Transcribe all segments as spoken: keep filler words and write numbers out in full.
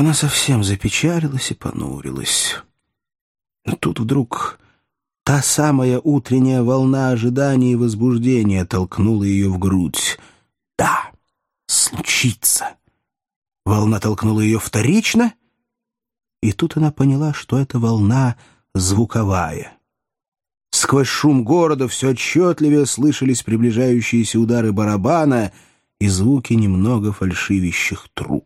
Она совсем запечалилась и понурилась. Но тут вдруг та самая утренняя волна ожидания и возбуждения толкнула ее в грудь. Да, случится. Волна толкнула ее вторично, и тут она поняла, что эта волна звуковая. Сквозь шум города все отчетливее слышались приближающиеся удары барабана и звуки немного фальшивящих труб.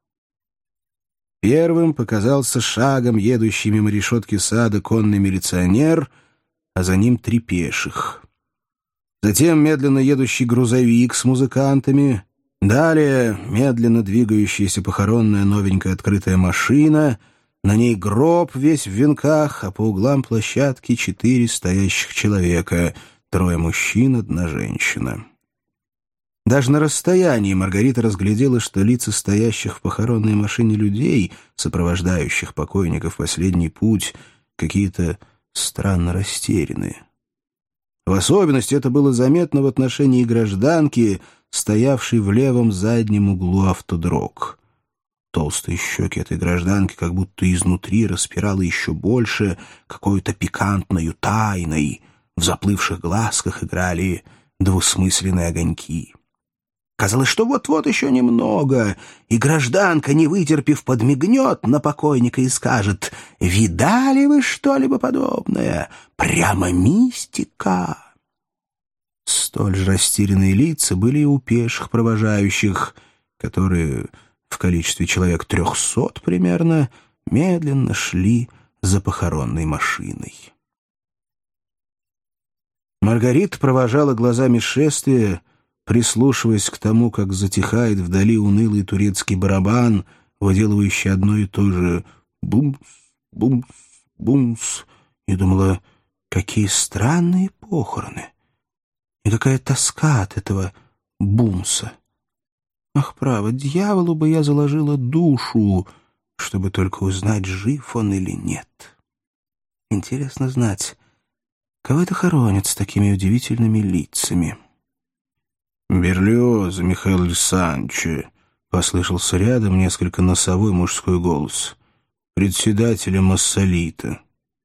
Первым показался шагом едущий мимо решетки сада конный милиционер, а за ним три пеших. Затем медленно едущий грузовик с музыкантами, далее медленно двигающаяся похоронная новенькая открытая машина, на ней гроб весь в венках, а по углам площадки четыре стоящих человека, трое мужчин, одна женщина. Даже на расстоянии Маргарита разглядела, что лица стоящих в похоронной машине людей, сопровождающих покойников в последний путь, какие-то странно растерянные. В особенности это было заметно в отношении гражданки, стоявшей в левом заднем углу автодрог. Толстые щеки этой гражданки как будто изнутри распирало еще больше какой-то пикантною тайной. В заплывших глазках играли двусмысленные огоньки. Казалось, что вот-вот еще немного, и гражданка, не вытерпев, подмигнет на покойника и скажет: «Видали вы что-либо подобное? Прямо мистика!» Столь же растерянные лица были и у пеших провожающих, которые в количестве человек трехсот примерно медленно шли за похоронной машиной. Маргарита провожала глазами шествие, прислушиваясь к тому, как затихает вдали унылый турецкий барабан, выделывающий одно и то же «бумс, бумс, бумс», и думала, какие странные похороны, и какая тоска от этого бумса. Ах, право, дьяволу бы я заложила душу, чтобы только узнать, жив он или нет. Интересно знать, кого это хоронят с такими удивительными лицами. «Берлиоза, Михаил Александрович», — послышался рядом несколько носовой мужской голос, — «председателя Массолита».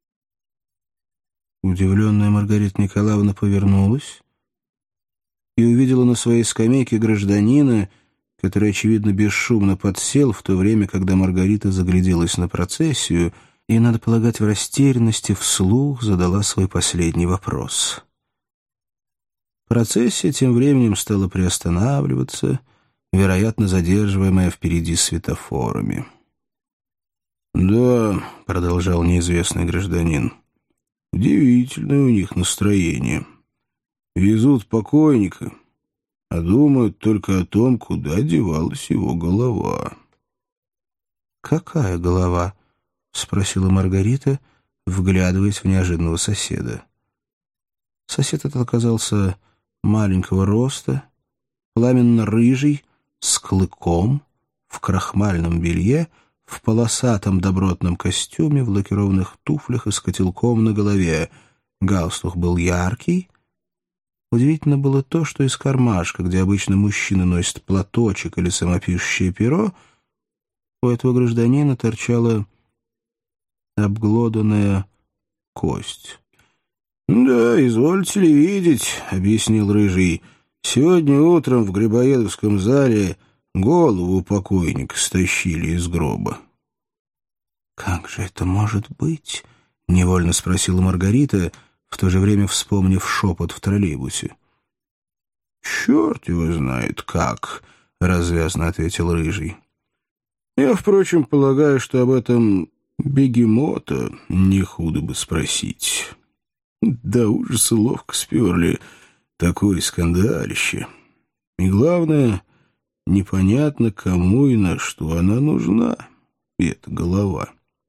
Удивленная Маргарита Николаевна повернулась и увидела на своей скамейке гражданина, который, очевидно, бесшумно подсел в то время, когда Маргарита загляделась на процессию и, надо полагать, в растерянности вслух задала свой последний вопрос. Процессия тем временем стала приостанавливаться, вероятно, задерживаемая впереди светофорами. «Да», — продолжал неизвестный гражданин, — «удивительное у них настроение. Везут покойника, а думают только о том, куда девалась его голова». «Какая голова?» — спросила Маргарита, вглядываясь в неожиданного соседа. Сосед этот оказался маленького роста, пламенно-рыжий, с клыком, в крахмальном белье, в полосатом добротном костюме, в лакированных туфлях и с котелком на голове. Галстук был яркий. Удивительно было то, что из кармашка, где обычно мужчины носят платочек или самопишущее перо, у этого гражданина торчала обглоданная кость. «Да, извольте ли видеть», — объяснил Рыжий, — «сегодня утром в Грибоедовском зале голову покойника стащили из гроба». «Как же это может быть?» — невольно спросила Маргарита, в то же время вспомнив шепот в троллейбусе. «Черт его знает как», — развязно ответил Рыжий. «Я, впрочем, полагаю, что об этом бегемота не худо бы спросить». Да ужаса ловко сперли такое скандалище. И главное, непонятно, кому и на что она нужна, эта голова.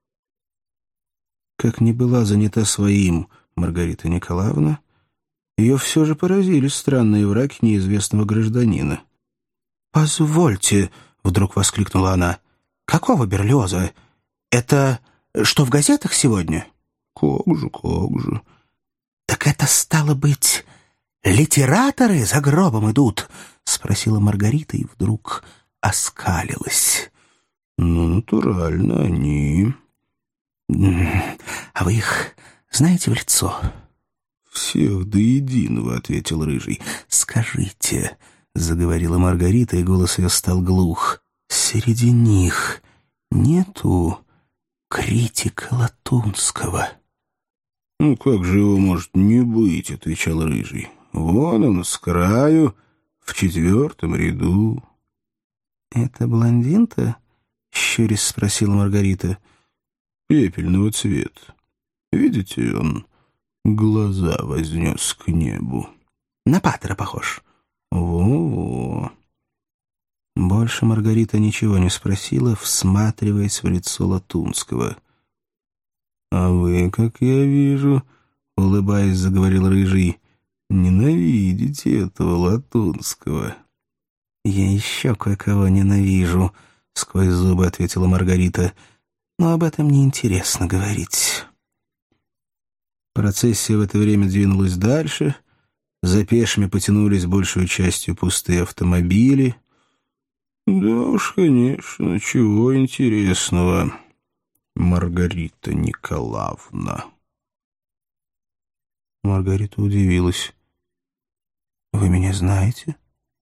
Как ни была занята своим Маргарита Николаевна, ее все же поразили странные враки неизвестного гражданина. «Позвольте», — вдруг воскликнула она, — «какого Берлиоза? Это что, в газетах сегодня?» «Как же, как же». «Так это, стало быть, литераторы за гробом идут?» — спросила Маргарита и вдруг оскалилась. Ну, натурально, они. А вы их знаете в лицо? Всех до единого, — ответил Рыжий. Скажите, — заговорила Маргарита, и голос ее стал глух, — среди них нету критика Латунского? Ну, как же его может не быть, — отвечал Рыжий. Вон он, с краю, в четвертом ряду. Это блондин-то? — щурясь спросила Маргарита. Пепельного цвета. Видите, он глаза вознес к небу. На патера похож. Во-во. Больше Маргарита ничего не спросила, всматриваясь в лицо Латунского. «А вы, как я вижу, — улыбаясь, заговорил Рыжий, — ненавидите этого Латунского». «Я еще кое-кого ненавижу», — сквозь зубы ответила Маргарита. «Но об этом неинтересно говорить». Процессия в это время двинулась дальше. За пешими потянулись большую частью пустые автомобили. «Да уж, конечно, чего интересного, Маргарита Николаевна». Маргарита удивилась. «Вы меня знаете?»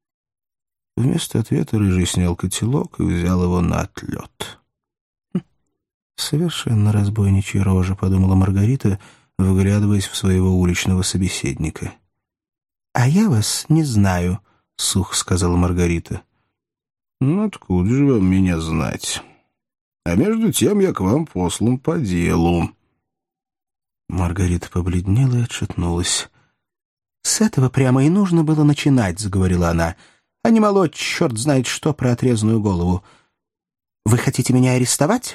Вместо ответа Рыжий снял котелок и взял его на отлет. Хм, «Совершенно разбойничья рожа», — подумала Маргарита, вглядываясь в своего уличного собеседника. «А я вас не знаю», — сухо сказала Маргарита. «Ну, откуда же вам меня знать? А между тем я к вам послан по делу». Маргарита побледнела и отшатнулась. «С этого прямо и нужно было начинать», — заговорила она, — «а не молоть черт знает что про отрезанную голову. Вы хотите меня арестовать?»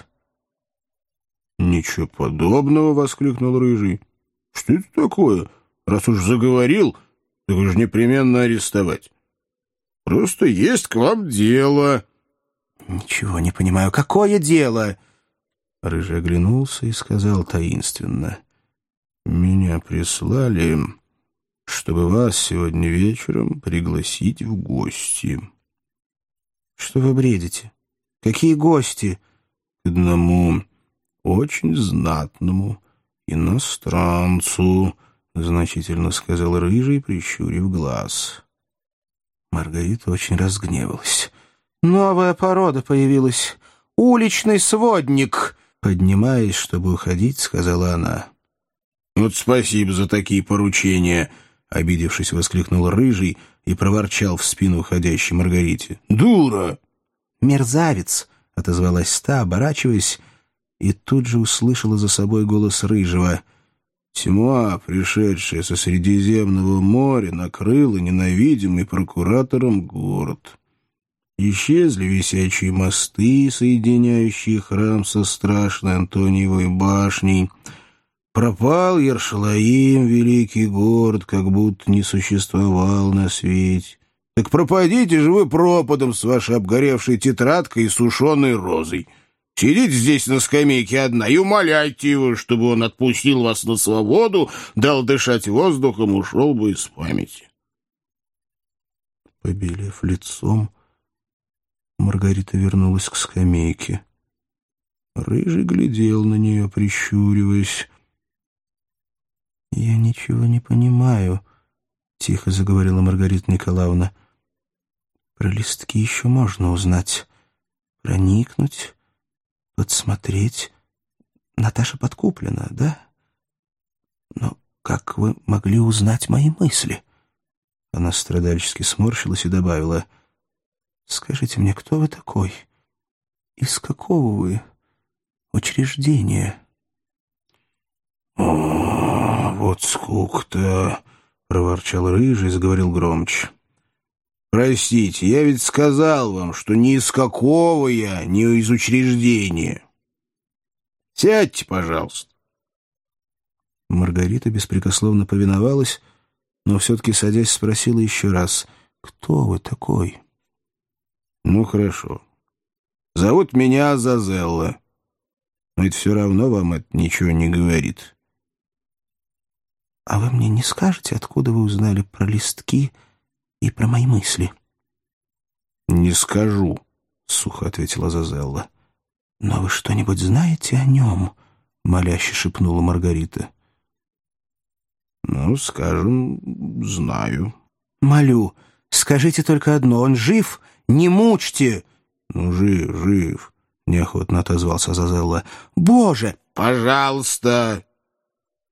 «Ничего подобного», — воскликнул Рыжий. «Что это такое? Раз уж заговорил, так уж непременно арестовать. Просто есть к вам дело». «Ничего не понимаю. Какое дело?» Рыжий оглянулся и сказал таинственно: «Меня прислали, чтобы вас сегодня вечером пригласить в гости». «Что вы бредите? Какие гости?» «К одному очень знатному иностранцу», — значительно сказал Рыжий, прищурив глаз. Маргарита очень разгневалась. «Новая порода появилась. Уличный сводник!» Поднимаясь, чтобы уходить, сказала она. «Вот спасибо за такие поручения», — обидевшись, воскликнул Рыжий и проворчал в спину уходящей Маргарите. «Дура!» «Мерзавец!» — отозвалась та, оборачиваясь, и тут же услышала за собой голос Рыжего. «Тьма, пришедшая со Средиземного моря, накрыла ненавидимый прокуратором город. Исчезли висячие мосты, соединяющие храм со страшной Антониевой башней. Пропал Ершалаим, великий город, как будто не существовал на свете. Так пропадите же вы пропадом с вашей обгоревшей тетрадкой и сушеной розой. Сидите здесь на скамейке одна и умоляйте его, чтобы он отпустил вас на свободу, дал дышать воздухом, ушел бы из памяти». Побелев лицом, Маргарита вернулась к скамейке. Рыжий глядел на нее, прищуриваясь. «Я ничего не понимаю», — тихо заговорила Маргарита Николаевна. «Про листки еще можно узнать, проникнуть, подсмотреть. Наташа подкуплена, да? Но как вы могли узнать мои мысли?» Она страдальчески сморщилась и добавила: «Скажите мне, кто вы такой? Из какого вы учреждения?» «О, вот скука-то!» — проворчал Рыжий и заговорил громче. «Простите, я ведь сказал вам, что ни из какого я, ни из учреждения. Сядьте, пожалуйста». Маргарита беспрекословно повиновалась, но все-таки, садясь, спросила еще раз: «Кто вы такой?» «Ну, хорошо. Зовут меня Азазелла. Но это все равно вам это ничего не говорит». «А вы мне не скажете, откуда вы узнали про листки и про мои мысли?» «Не скажу», — сухо ответила Азазелла. «Но вы что-нибудь знаете о нем?» — моляще шепнула Маргарита. «Ну, скажем, знаю». «Молю, скажите только одно. Он жив? Не мучьте!» «Ну, жив, жив», — неохотно отозвался Азазелло. «Боже!» «Пожалуйста,